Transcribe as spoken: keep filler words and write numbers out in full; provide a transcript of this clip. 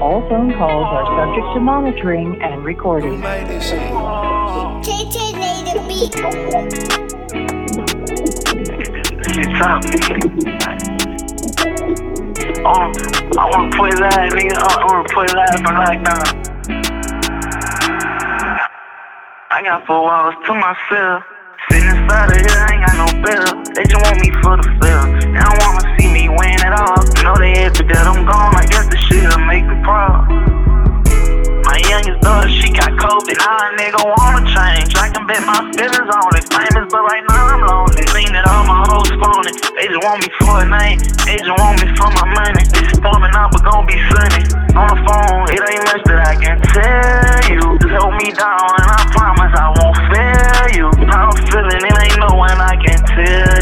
All phone calls are subject to monitoring and recording. K K made a beat. Shit tough. Oh, I wanna play live, nigga. I wanna play live for lockdown. I got four hours to myself. Sitting inside of here, I ain't got no bill. They just want me for the fill. They don't wanna see me win at all. Know they happy that I'm gone. I guess the shit'll make me proud. My youngest daughter, she got COVID. Now a nigga wanna change. I can bet my feelings on it. Famous, but right now I'm lonely. Seen it all, my hoes phony. They just want me for a name. They just want me for my money. It's storming out, but gon' be sunny. On the phone, it ain't much that I can tell you. Just hold me down, and I promise I won't fail you. How I'm feeling, it ain't no one I can tell.